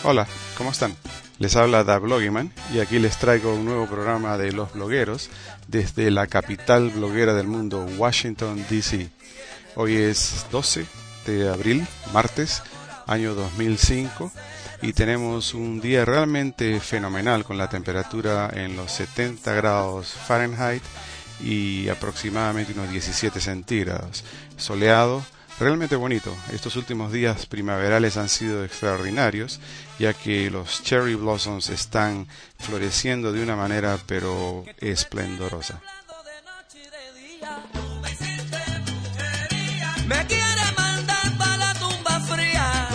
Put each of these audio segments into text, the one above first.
Hola, ¿cómo están? Les habla Da Blogiman y aquí les traigo un nuevo programa de los blogueros desde la capital bloguera del mundo, Washington, D.C. Hoy es 12 de abril, martes, año 2005, y tenemos un día realmente fenomenal con la temperatura en los 70 grados Fahrenheit y aproximadamente unos 17 centígrados, soleado. Realmente bonito. Estos últimos días primaverales han sido extraordinarios, ya que los cherry blossoms están floreciendo de una manera pero esplendorosa. Me quiere mandar para la tumba fría.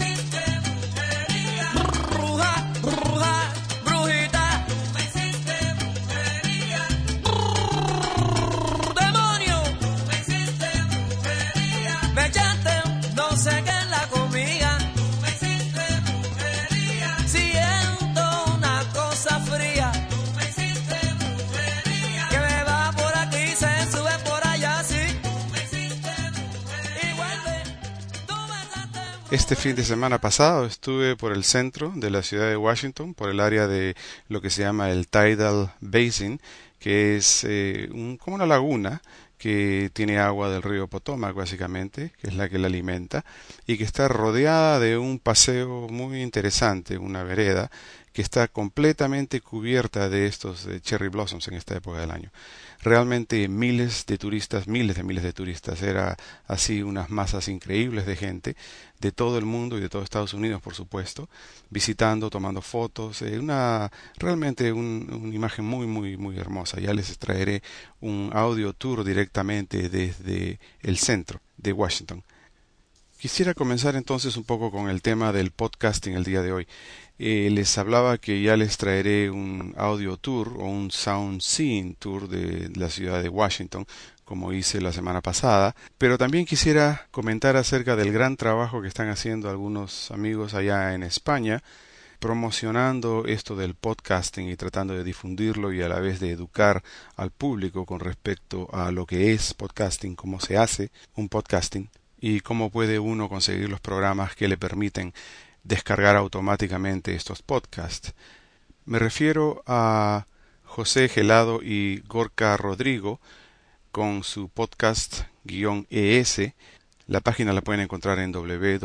Bruja, bruja, brujita. Demonio. Me echaste no sé qué en la comida. Siento una cosa fría. Que me va por aquí, se sube por allá, sí. Este fin de semana pasado estuve por el centro de la ciudad de Washington, por el área de lo que se llama el Tidal Basin, que es como una laguna que tiene agua del río Potomac, básicamente, que es la que la alimenta, y que está rodeada de un paseo muy interesante, una vereda, que está completamente cubierta de estos cherry blossoms en esta época del año. Realmente miles de turistas, miles de turistas, era así unas masas increíbles de gente de todo el mundo y de todo Estados Unidos, por supuesto, visitando, tomando fotos, realmente una imagen muy hermosa. Ya les traeré un audio tour directamente desde el centro de Washington. Quisiera comenzar entonces un poco con el tema del podcasting el día de hoy. Les hablaba que ya les traeré un audio tour o un sound scene tour de la ciudad de Washington, como hice la semana pasada, pero también quisiera comentar acerca del gran trabajo que están haciendo algunos amigos allá en España, promocionando esto del podcasting y tratando de difundirlo y a la vez de educar al público con respecto a lo que es podcasting, cómo se hace un podcasting y cómo puede uno conseguir los programas que le permiten descargar automáticamente estos podcasts. Me refiero a José Gelado y Gorka Rodrigo con su podcast-ES. La página la pueden encontrar en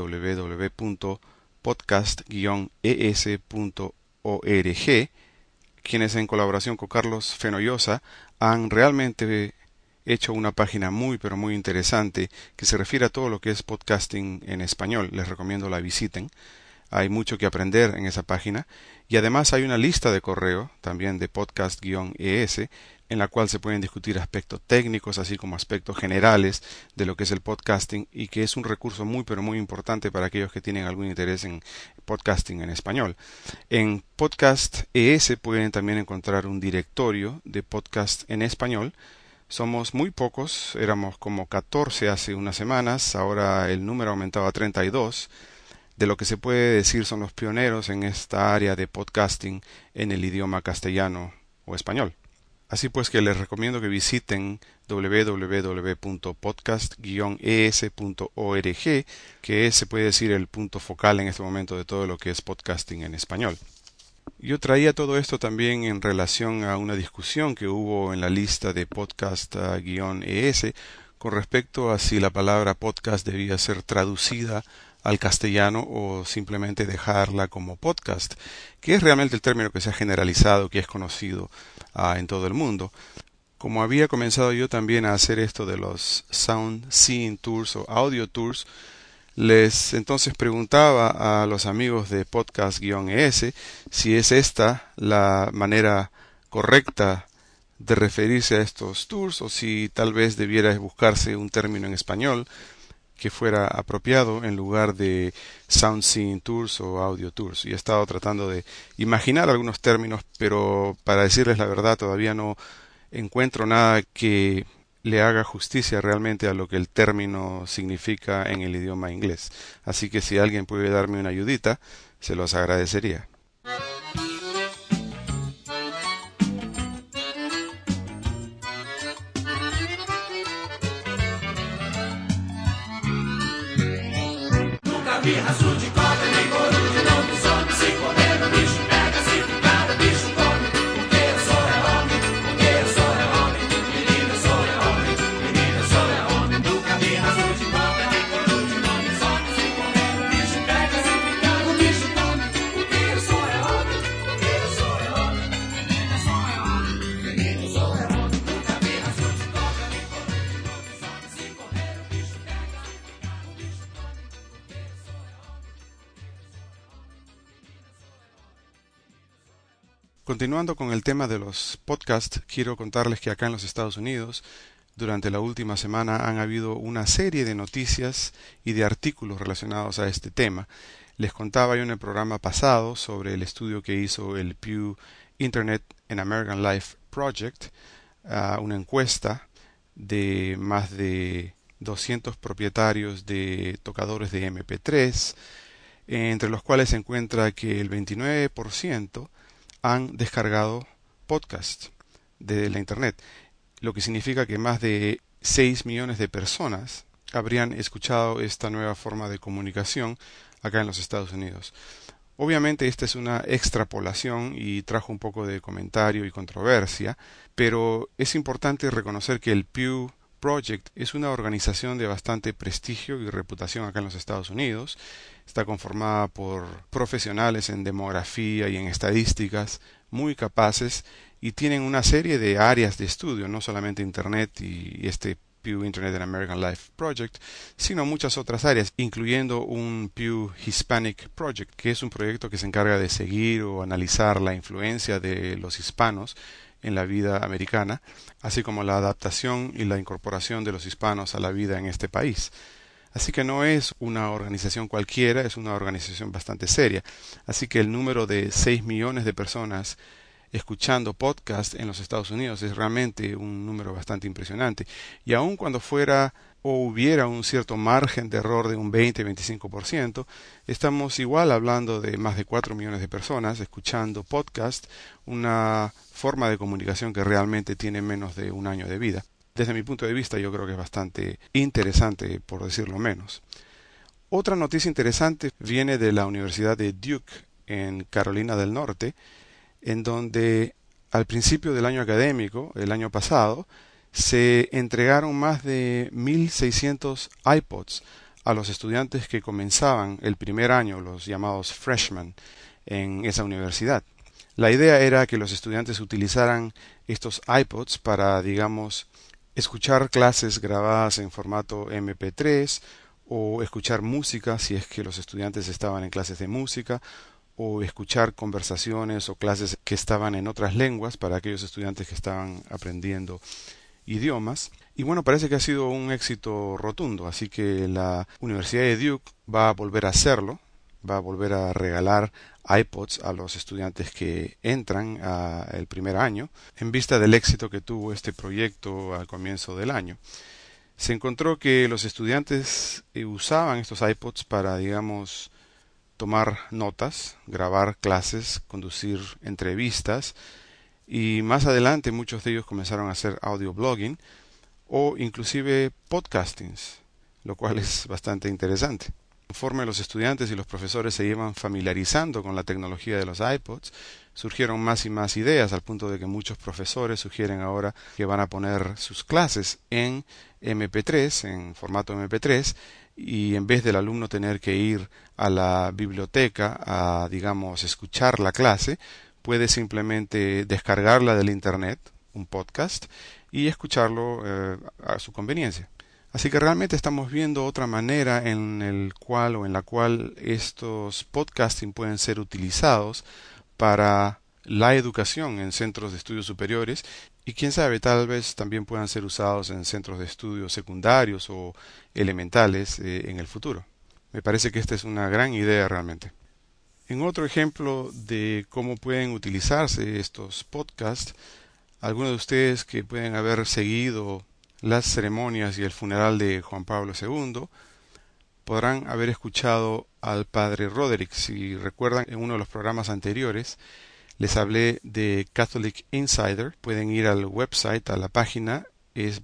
www.podcast-es.org, quienes en colaboración con Carlos Fenollosa han realmente hecho una página muy interesante que se refiere a todo lo que es podcasting en español. Les recomiendo la visiten. Hay mucho que aprender en esa página y además hay una lista de correo también de podcast-es en la cual se pueden discutir aspectos técnicos así como aspectos generales de lo que es el podcasting y que es un recurso muy importante para aquellos que tienen algún interés en podcasting en español. En podcast.es pueden también encontrar un directorio de podcast en español. Somos muy pocos, éramos como 14 hace unas semanas, ahora el número ha aumentado a 32. De lo que se puede decir son los pioneros en esta área de podcasting en el idioma castellano o español. Así pues que les recomiendo que visiten www.podcast-es.org, que se puede decir el punto focal en este momento de todo lo que es podcasting en español. Yo traía todo esto también en relación a una discusión que hubo en la lista de podcast-es con respecto a si la palabra podcast debía ser traducida al castellano o simplemente dejarla como podcast, que es realmente el término que se ha generalizado, que es conocido en todo el mundo. Como había comenzado yo también a hacer esto de los sound scene tours o audio tours, les entonces preguntaba a los amigos de podcast-es si es esta la manera correcta de referirse a estos tours o si tal vez debiera buscarse un término en español que fuera apropiado en lugar de sound scene tours o audio tours. Y he estado tratando de imaginar algunos términos, pero para decirles la verdad todavía no encuentro nada que le haga justicia realmente a lo que el término significa en el idioma inglés. Así que si alguien puede darme una ayudita, se los agradecería. Vieja, sushi, coffee, Continuando con el tema de los podcasts, quiero contarles que acá en los Estados Unidos, durante la última semana han habido una serie de noticias y de artículos relacionados a este tema. Les contaba yo en el programa pasado sobre el estudio que hizo el Pew Internet and American Life Project, una encuesta de más de 200 propietarios de tocadores de MP3, entre los cuales se encuentra que el 29% han descargado podcast de la Internet, lo que significa que más de 6 millones de personas habrían escuchado esta nueva forma de comunicación acá en los Estados Unidos. Obviamente esta es una extrapolación y trajo un poco de comentario y controversia, pero es importante reconocer que el Pew Project es una organización de bastante prestigio y reputación acá en los Estados Unidos. Está conformada por profesionales en demografía y en estadísticas muy capaces y tienen una serie de áreas de estudio, no solamente Internet y este Pew Internet and American Life Project, sino muchas otras áreas, incluyendo un Pew Hispanic Project, que es un proyecto que se encarga de seguir o analizar la influencia de los hispanos en la vida americana, así como la adaptación y la incorporación de los hispanos a la vida en este país. Así que no es una organización cualquiera, es una organización bastante seria. Así que el número de 6 millones de personas escuchando podcast en los Estados Unidos es realmente un número bastante impresionante. Y aun cuando fuera o hubiera un cierto margen de error de un 20-25%, estamos igual hablando de más de 4 millones de personas escuchando podcast, una forma de comunicación que realmente tiene menos de un año de vida. Desde mi punto de vista yo creo que es bastante interesante, por decirlo menos. Otra noticia interesante viene de la Universidad de Duke en Carolina del Norte, en donde al principio del año académico, el año pasado, se entregaron más de 1.600 iPods a los estudiantes que comenzaban el primer año, los llamados freshmen, en esa universidad. La idea era que los estudiantes utilizaran estos iPods para, digamos, escuchar clases grabadas en formato MP3 o escuchar música si es que los estudiantes estaban en clases de música, o escuchar conversaciones o clases que estaban en otras lenguas para aquellos estudiantes que estaban aprendiendo idiomas. Y bueno, parece que ha sido un éxito rotundo, así que la Universidad de Duke va a volver a hacerlo, va a volver a regalar iPods a los estudiantes que entran el primer año, en vista del éxito que tuvo este proyecto al comienzo del año. Se encontró que los estudiantes usaban estos iPods para, digamos, tomar notas, grabar clases, conducir entrevistas y más adelante muchos de ellos comenzaron a hacer audio blogging o inclusive podcastings, lo cual es bastante interesante. Conforme los estudiantes y los profesores se iban familiarizando con la tecnología de los iPods, surgieron más y más ideas al punto de que muchos profesores sugieren ahora que van a poner sus clases en MP3, en formato MP3, y en vez del alumno tener que ir a la biblioteca a, digamos, escuchar la clase, puede simplemente descargarla del Internet, un podcast, y escucharlo a su conveniencia. Así que realmente estamos viendo otra manera en la cual estos podcasting pueden ser utilizados para la educación en centros de estudios superiores y quién sabe, tal vez también puedan ser usados en centros de estudios secundarios o elementales en el futuro. Me parece que esta es una gran idea realmente. En otro ejemplo de cómo pueden utilizarse estos podcasts, algunos de ustedes que pueden haber seguido las ceremonias y el funeral de Juan Pablo II podrán haber escuchado al padre Roderick. Si recuerdan, en uno de los programas anteriores les hablé de Catholic Insider. Pueden ir al website, a la página, es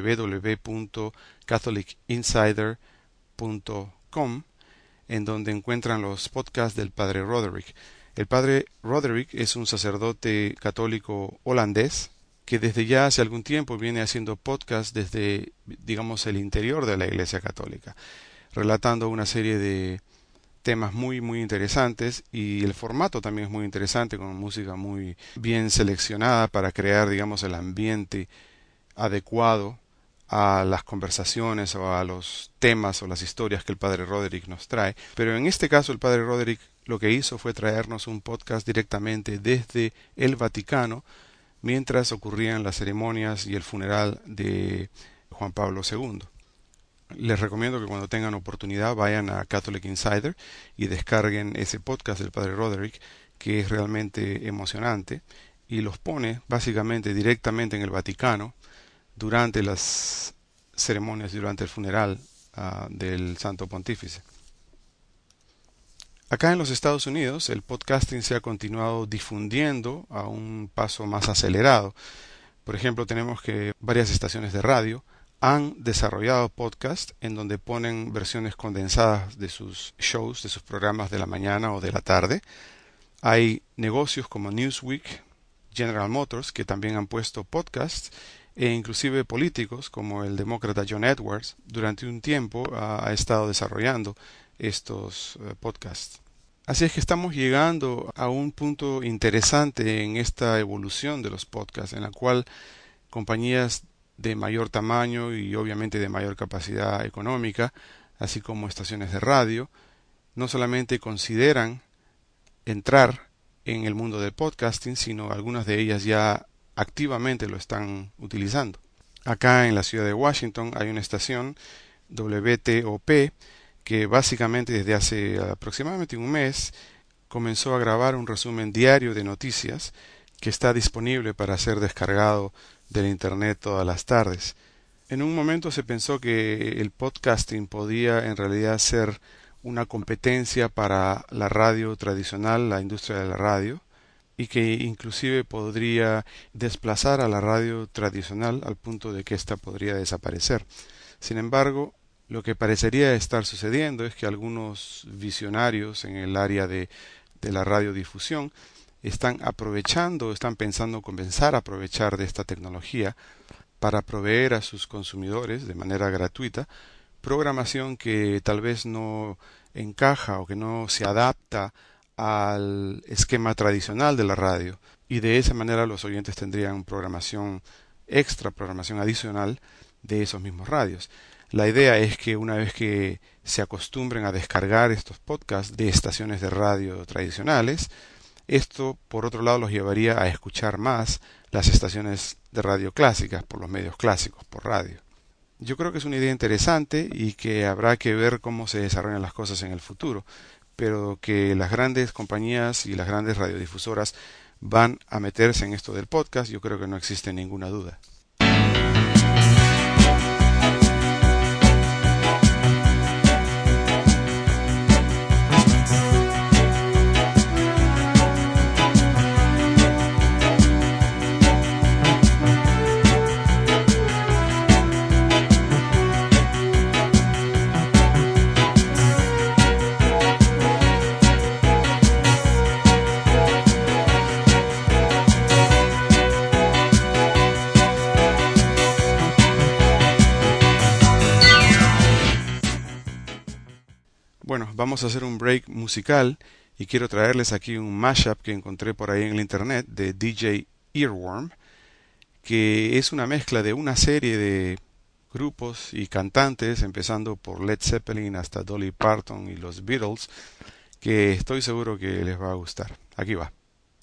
www.catholicinsider.com, en donde encuentran los podcasts del padre Roderick. El padre Roderick es un sacerdote católico holandés que desde ya hace algún tiempo viene haciendo podcasts desde, digamos, el interior de la Iglesia Católica, relatando una serie de temas muy muy interesantes, y el formato también es muy interesante, con música muy bien seleccionada para crear, digamos, el ambiente adecuado a las conversaciones o a los temas o las historias que el padre Roderick nos trae. Pero en este caso el padre Roderick lo que hizo fue traernos un podcast directamente desde el Vaticano mientras ocurrían las ceremonias y el funeral de Juan Pablo II. Les recomiendo que cuando tengan oportunidad vayan a Catholic Insider y descarguen ese podcast del padre Roderick, que es realmente emocionante y los pone básicamente directamente en el Vaticano durante las ceremonias, durante el funeral del Santo Pontífice. Acá en los Estados Unidos el podcasting se ha continuado difundiendo a un paso más acelerado. Por ejemplo, tenemos que varias estaciones de radio han desarrollado podcasts en donde ponen versiones condensadas de sus shows, de sus programas de la mañana o de la tarde. Hay negocios como Newsweek, General Motors, que también han puesto podcasts, e inclusive políticos como el demócrata John Edwards durante un tiempo ha estado desarrollando estos podcasts. Así es que estamos llegando a un punto interesante en esta evolución de los podcasts, en la cual compañías de mayor tamaño y obviamente de mayor capacidad económica, así como estaciones de radio, no solamente consideran entrar en el mundo del podcasting, sino algunas de ellas ya activamente lo están utilizando. Acá en la ciudad de Washington hay una estación WTOP que básicamente desde hace aproximadamente un mes comenzó a grabar un resumen diario de noticias que está disponible para ser descargado del internet todas las tardes. En un momento se pensó que el podcasting podía en realidad ser una competencia para la radio tradicional, la industria de la radio, y que inclusive podría desplazar a la radio tradicional al punto de que ésta podría desaparecer. Sin embargo, lo que parecería estar sucediendo es que algunos visionarios en el área de la radiodifusión están pensando comenzar a aprovechar de esta tecnología para proveer a sus consumidores de manera gratuita programación que tal vez no encaja o que no se adapta al esquema tradicional de la radio, y de esa manera los oyentes tendrían programación extra, programación adicional de esos mismos radios. La idea es que una vez que se acostumbren a descargar estos podcasts de estaciones de radio tradicionales, esto por otro lado los llevaría a escuchar más las estaciones de radio clásicas por los medios clásicos, por radio. Yo creo que es una idea interesante y que habrá que ver cómo se desarrollan las cosas en el futuro, pero que las grandes compañías y las grandes radiodifusoras van a meterse en esto del podcast, yo creo que no existe ninguna duda. Bueno, vamos a hacer un break musical y quiero traerles aquí un mashup que encontré por ahí en el internet de DJ Earworm, que es una mezcla de una serie de grupos y cantantes, empezando por Led Zeppelin hasta Dolly Parton y los Beatles, que estoy seguro que les va a gustar. Aquí va.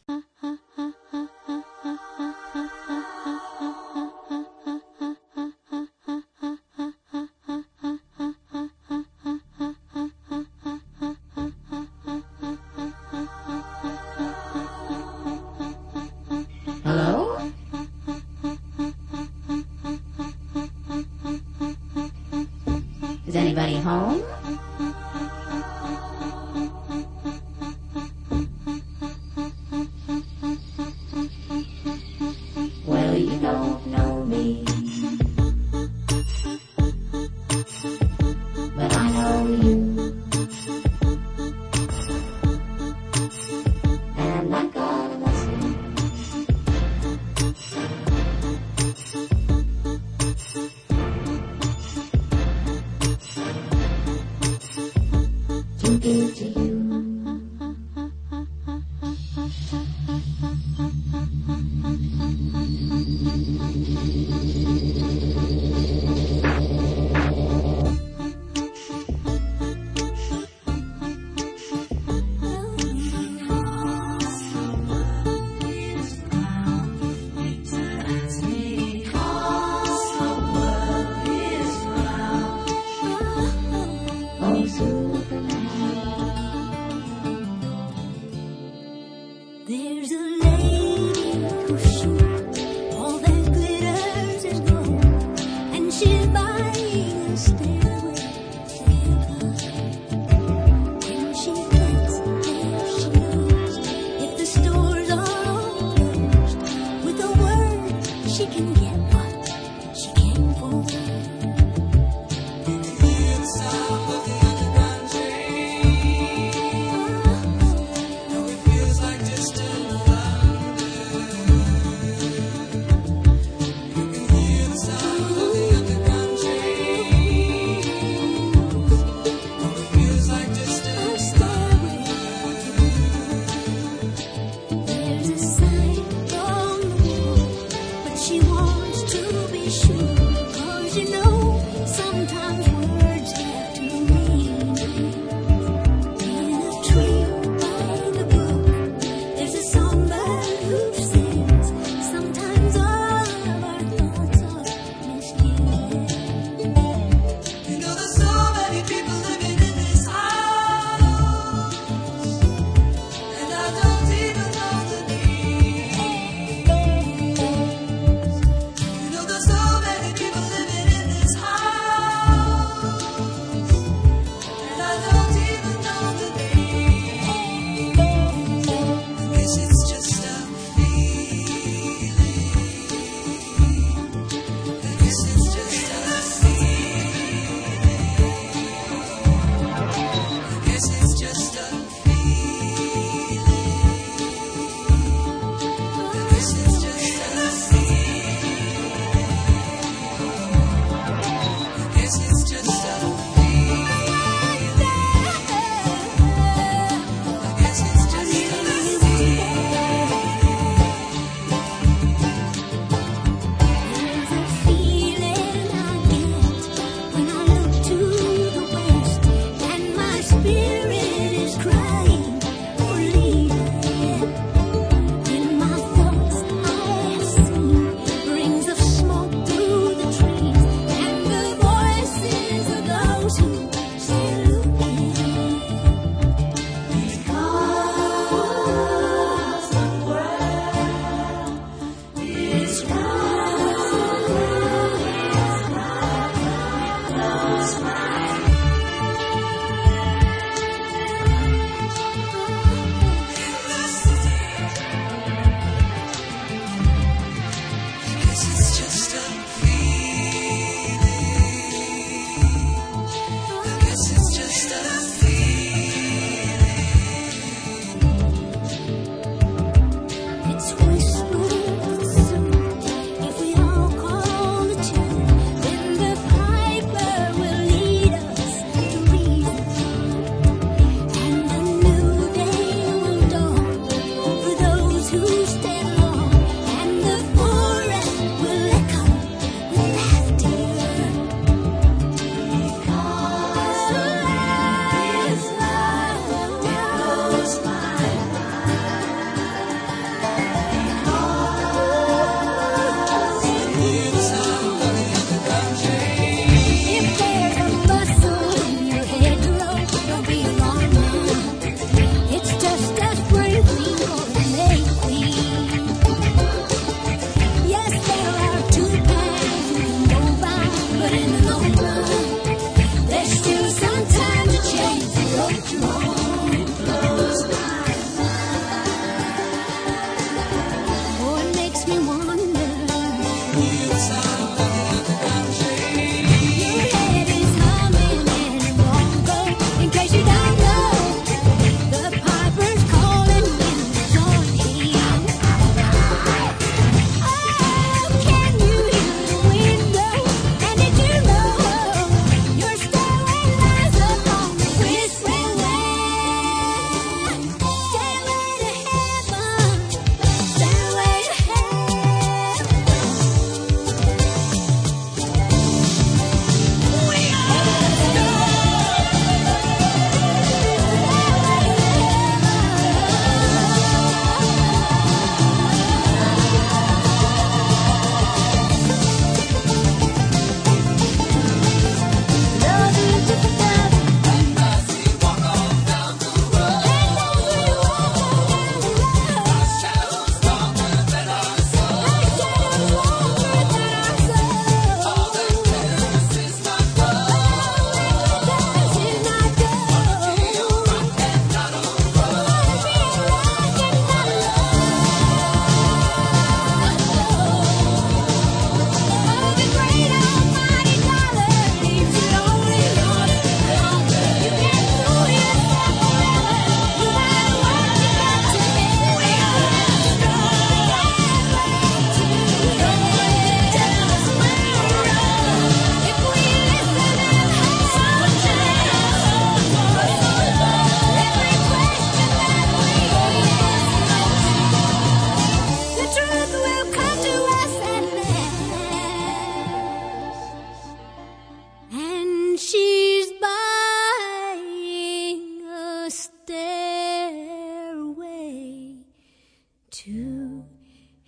Is anybody home? Well, you don't know me, but I know you, and I'm gonna see.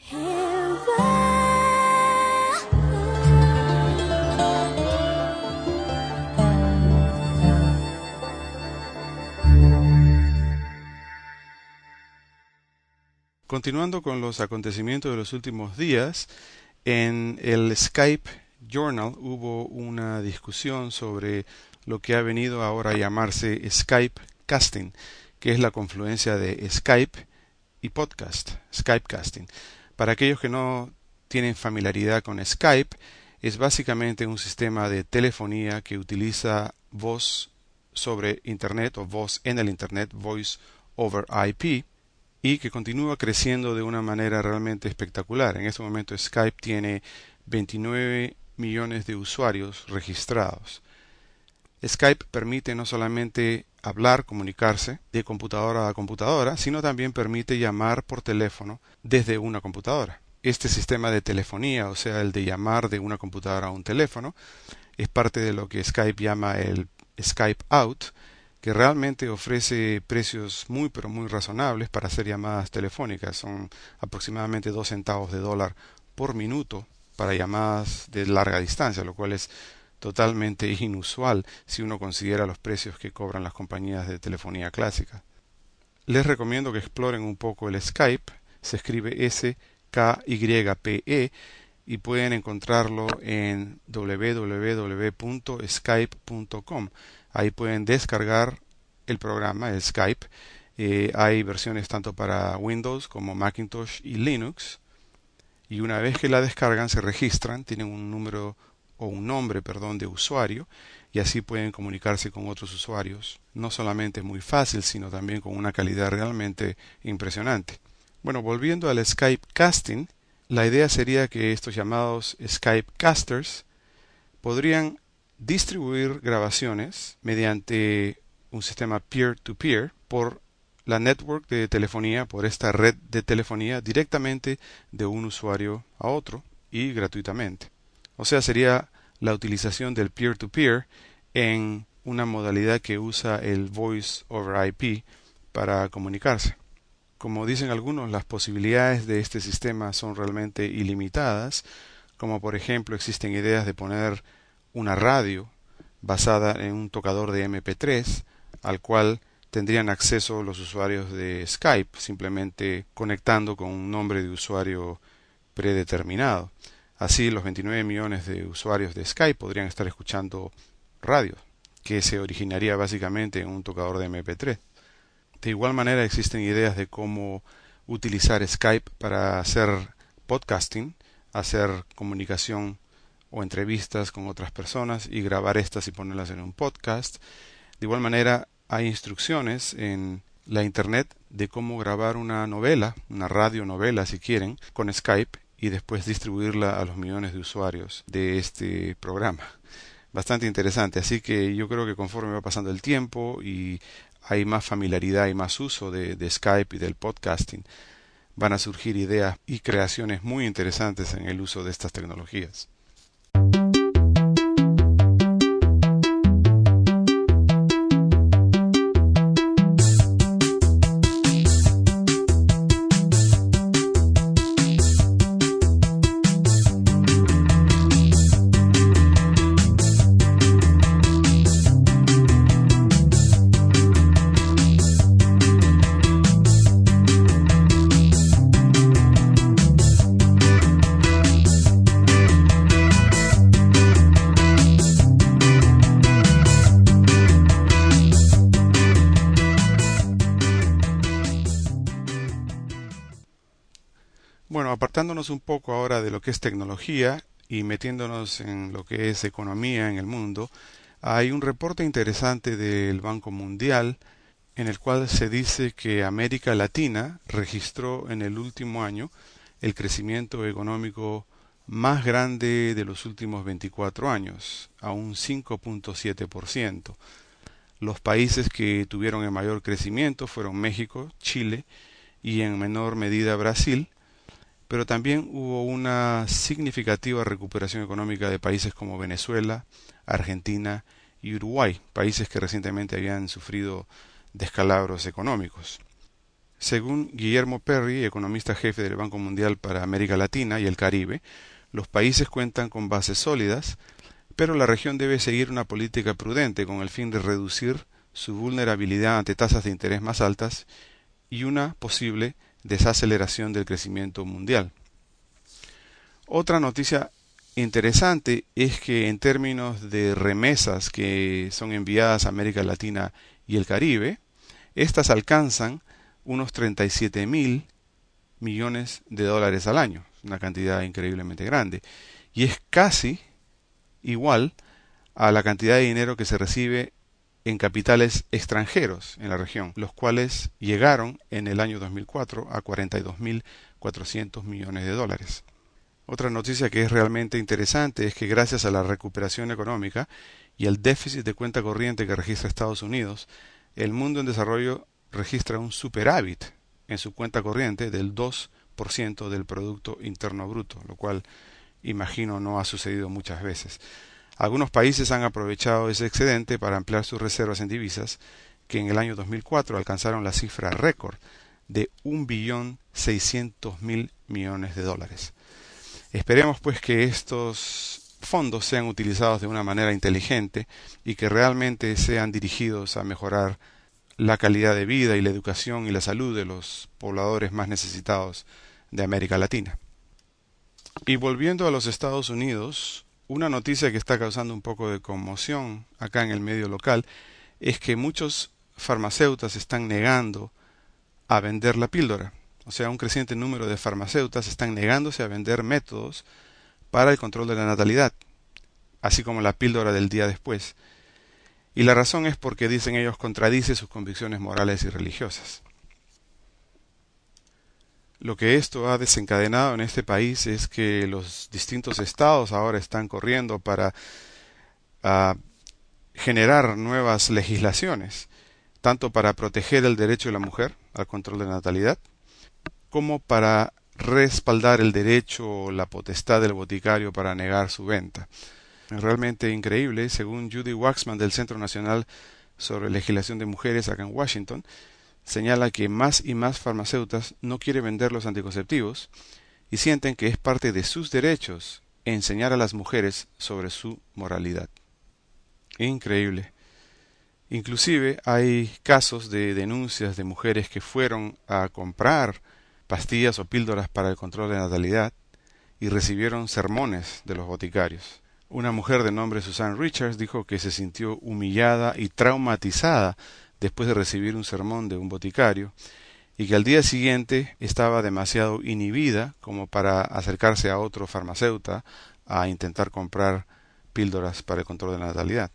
Continuando con los acontecimientos de los últimos días, en el Skype Journal hubo una discusión sobre lo que ha venido ahora a llamarse Skype Casting, que es la confluencia de Skype y podcast, Skype Casting. Para aquellos que no tienen familiaridad con Skype, es básicamente un sistema de telefonía que utiliza voz sobre Internet o voz en el Internet, Voice over IP, y que continúa creciendo de una manera realmente espectacular. En este momento Skype tiene 29 millones de usuarios registrados. Skype permite no solamente hablar, comunicarse de computadora a computadora, sino también permite llamar por teléfono desde una computadora. Este sistema de telefonía, o sea, el de llamar de una computadora a un teléfono, es parte de lo que Skype llama el Skype Out, que realmente ofrece precios muy pero muy razonables para hacer llamadas telefónicas. Son aproximadamente 2 centavos de dólar por minuto para llamadas de larga distancia, lo cual es totalmente inusual si uno considera los precios que cobran las compañías de telefonía clásica. Les recomiendo que exploren un poco el Skype, se escribe SKYPE y pueden encontrarlo en www.skype.com. Ahí pueden descargar el programa, el Skype. Hay versiones tanto para Windows como Macintosh y Linux. Y una vez que la descargan, se registran, tienen un número o un nombre, de usuario, y así pueden comunicarse con otros usuarios. No solamente muy fácil, sino también con una calidad realmente impresionante. Bueno, volviendo al Skype Casting, la idea sería que estos llamados Skype Casters podrían distribuir grabaciones mediante un sistema peer-to-peer por la network de telefonía, por esta red de telefonía directamente de un usuario a otro y gratuitamente. O sea, sería la utilización del peer-to-peer en una modalidad que usa el Voice over IP para comunicarse. Como dicen algunos, las posibilidades de este sistema son realmente ilimitadas, como por ejemplo existen ideas de poner una radio basada en un tocador de MP3 al cual tendrían acceso los usuarios de Skype simplemente conectando con un nombre de usuario predeterminado. Así los 29 millones de usuarios de Skype podrían estar escuchando radio, que se originaría básicamente en un tocador de MP3. De igual manera existen ideas de cómo utilizar Skype para hacer podcasting, hacer comunicación o entrevistas con otras personas y grabar estas y ponerlas en un podcast. De igual manera hay instrucciones en la internet de cómo grabar una novela, una radionovela si quieren, con Skype y después distribuirla a los millones de usuarios de este programa. Bastante interesante, así que yo creo que conforme va pasando el tiempo y hay más familiaridad y más uso de Skype y del podcasting, van a surgir ideas y creaciones muy interesantes en el uso de estas tecnologías. Bueno, apartándonos un poco ahora de lo que es tecnología y metiéndonos en lo que es economía en el mundo, hay un reporte interesante del Banco Mundial en el cual se dice que América Latina registró en el último año el crecimiento económico más grande de los últimos 24 años, a un 5.7%. Los países que tuvieron el mayor crecimiento fueron México, Chile y en menor medida Brasil, pero también hubo una significativa recuperación económica de países como Venezuela, Argentina y Uruguay, países que recientemente habían sufrido descalabros económicos. Según Guillermo Perry, economista jefe del Banco Mundial para América Latina y el Caribe, los países cuentan con bases sólidas, pero la región debe seguir una política prudente con el fin de reducir su vulnerabilidad ante tasas de interés más altas y una posible desaceleración del crecimiento mundial. Otra noticia interesante es que en términos de remesas que son enviadas a América Latina y el Caribe, estas alcanzan unos 37.000 millones de dólares al año, una cantidad increíblemente grande, y es casi igual a la cantidad de dinero que se recibe en capitales extranjeros en la región, los cuales llegaron en el año 2004 a 42.400 millones de dólares. Otra noticia que es realmente interesante es que gracias a la recuperación económica y al déficit de cuenta corriente que registra Estados Unidos, el mundo en desarrollo registra un superávit en su cuenta corriente del 2% del Producto Interno Bruto, lo cual imagino no ha sucedido muchas veces. Algunos países han aprovechado ese excedente para ampliar sus reservas en divisas, que en el año 2004 alcanzaron la cifra récord de 1.600.000 millones de dólares. Esperemos pues que estos fondos sean utilizados de una manera inteligente y que realmente sean dirigidos a mejorar la calidad de vida y la educación y la salud de los pobladores más necesitados de América Latina. Y volviendo a los Estados Unidos, una noticia que está causando un poco de conmoción acá en el medio local es que muchos farmacéutas están negando a vender la píldora. O sea, un creciente número de farmacéutas están negándose a vender métodos para el control de la natalidad, así como la píldora del día después. Y la razón es porque, dicen ellos, contradice sus convicciones morales y religiosas. Lo que esto ha desencadenado en este país es que los distintos estados ahora están corriendo para generar nuevas legislaciones, tanto para proteger el derecho de la mujer al control de la natalidad, como para respaldar el derecho o la potestad del boticario para negar su venta. Realmente increíble. Según Judy Waxman del Centro Nacional sobre Legislación de Mujeres acá en Washington, señala que más y más farmacéuticas no quieren vender los anticonceptivos y sienten que es parte de sus derechos enseñar a las mujeres sobre su moralidad. Increíble. Inclusive hay casos de denuncias de mujeres que fueron a comprar pastillas o píldoras para el control de natalidad y recibieron sermones de los boticarios. Una mujer de nombre Susan Richards dijo que se sintió humillada y traumatizada después de recibir un sermón de un boticario y que al día siguiente estaba demasiado inhibida como para acercarse a otro farmacéutico a intentar comprar píldoras para el control de la natalidad.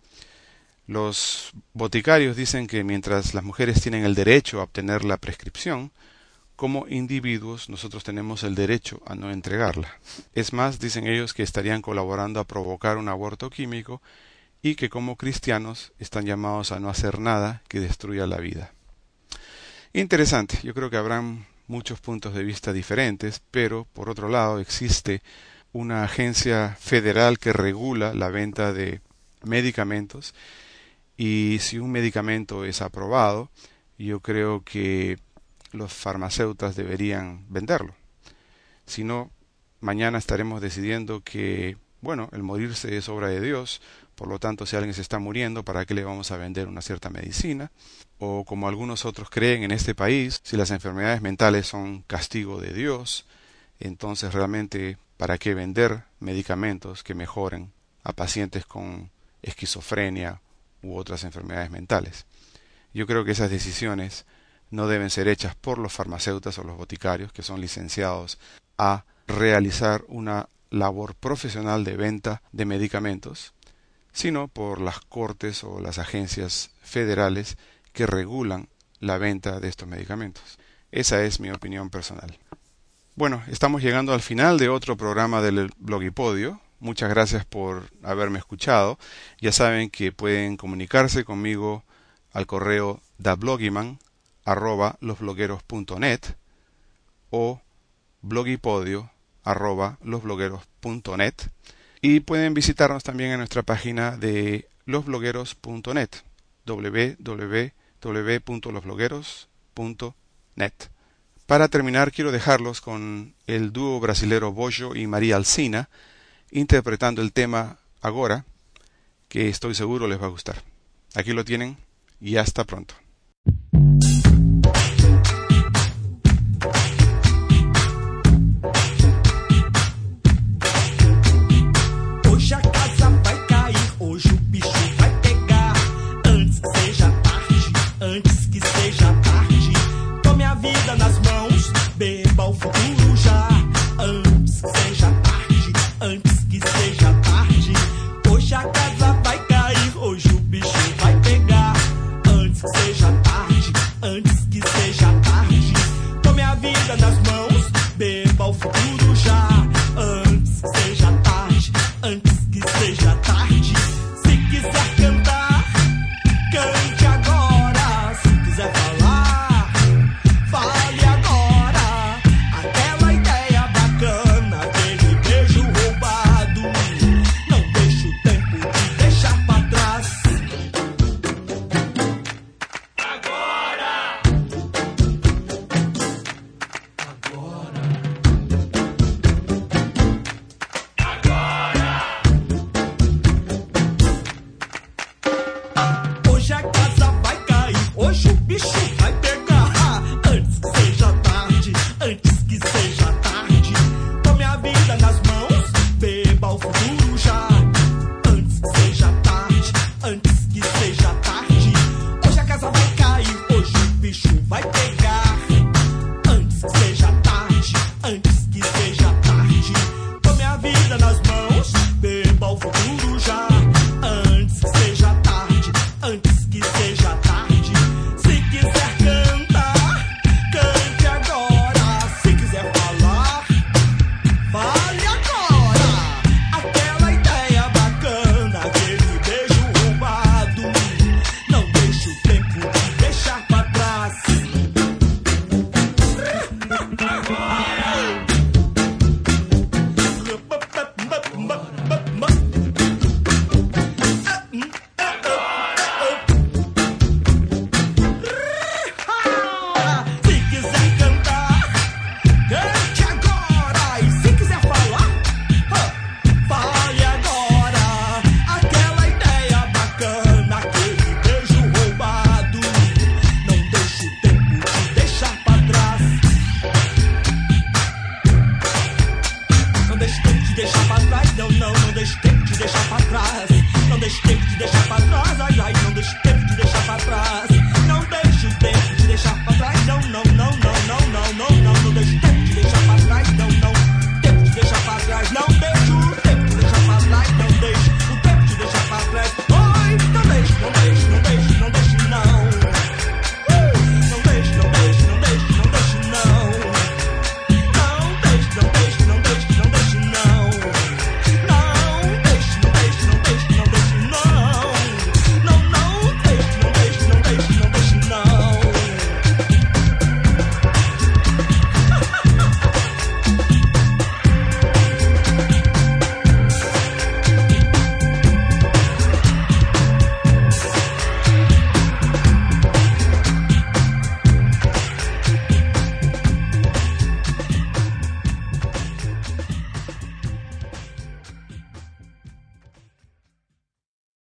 Los boticarios dicen que mientras las mujeres tienen el derecho a obtener la prescripción, como individuos nosotros tenemos el derecho a no entregarla. Es más, dicen ellos que estarían colaborando a provocar un aborto químico y que como cristianos están llamados a no hacer nada que destruya la vida. Interesante, yo creo que habrán muchos puntos de vista diferentes, pero por otro lado existe una agencia federal que regula la venta de medicamentos y si un medicamento es aprobado, yo creo que los farmacéuticos deberían venderlo. Si no, mañana estaremos decidiendo que, bueno, el morirse es obra de Dios, por lo tanto, si alguien se está muriendo, ¿para qué le vamos a vender una cierta medicina? O como algunos otros creen en este país, si las enfermedades mentales son castigo de Dios, entonces realmente, ¿para qué vender medicamentos que mejoren a pacientes con esquizofrenia u otras enfermedades mentales? Yo creo que esas decisiones no deben ser hechas por los farmacéuticos o los boticarios que son licenciados a realizar una labor profesional de venta de medicamentos, sino por las cortes o las agencias federales que regulan la venta de estos medicamentos. Esa es mi opinión personal. Bueno, estamos llegando al final de otro programa del Blogipodio. Muchas gracias por haberme escuchado. Ya saben que pueden comunicarse conmigo al correo dablogiman@losblogueros.net o blogipodio@losblogueros.net y pueden visitarnos también en nuestra página de losblogueros.net www.losblogueros.net. Para terminar, quiero dejarlos con el dúo brasilero Bojo y María Alsina interpretando el tema Agora, que estoy seguro les va a gustar. Aquí lo tienen y hasta pronto. Hoje a casa vai cair, hoje o bicho vai pegar. Antes que seja tarde, antes que seja tarde. Tome a vida nas mãos, beba o futuro já. Antes que seja tarde, antes que seja tarde. Hoje a casa vai cair, hoje o bicho vai pegar. Antes que seja tarde, antes que seja tarde. Tome a vida nas mãos, beba o futuro já. Antes que seja tarde, antes que seja tarde. Se quiser cantar, cante agora. Se quiser falar, fale agora. Aquela ideia bacana, aquele beijo roubado. Não deixe o tempo te deixar pra trás. Hoje a casa vai cair, hoje o bicho vai pegar. Antes que seja tarde, antes que seja tarde. Tome a vida nas mãos, beba o futuro já. Antes que seja tarde, antes que seja tarde. Hoje a casa vai cair, hoje o bicho vai pegar. Antes que seja tarde, antes que seja tarde. Tome a vida nas mãos, beba o futuro já. Antes que seja tarde, antes que seja tarde. Se quiser cantar, cante agora. Se quiser falar, fale agora. Aquela ideia bacana, aquele beijo roubado. Não deixe o tempo te deixar pra trás. Se quiser cantar, cante agora. E se quiser falar, fale agora. Aquela ideia bacana, aquele beijo roubado. Não deixe o tempo te deixar pra trás. Não deixe o tempo te deixar pra trás. Não, não, não deixe o tempo te deixar pra trás. Não deixe o tempo te deixar pra trás. Ai, ai, não deixe o tempo te deixar pra trás. Não deixe o tempo te deixar pra trás. Não, não.